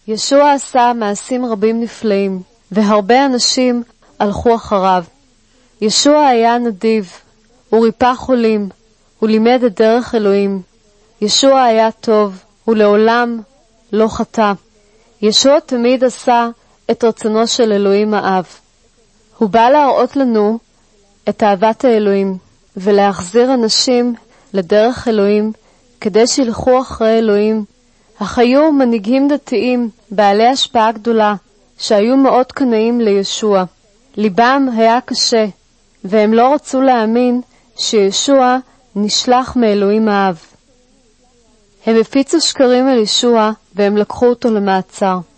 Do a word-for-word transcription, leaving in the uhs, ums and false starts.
ישוע עשה מעשים רבים נפלאים, והרבה אנשים הלכו אחריו. ישוע היה נדיב, הוא ריפא חולים, הוא לימד את דרך אלוהים. ישוע היה טוב, הוא לעולם לא חטא. ישוע תמיד עשה את רצונו של אלוהים האב. הוא בא להראות לנו את אהבת האלוהים, ולהחזיר אנשים לדרך אלוהים, כדי שילכו אחרי אלוהים. אך היו מנהיגים דתיים, בעלי השפעה גדולה, שהיו מאוד קנאים לישוע. ליבם היה קשה, והם לא רצו להאמין שישוע נשלח מאלוהים האב. הם הפיצו שקרים על ישוע, והם לקחו אותו למעצר.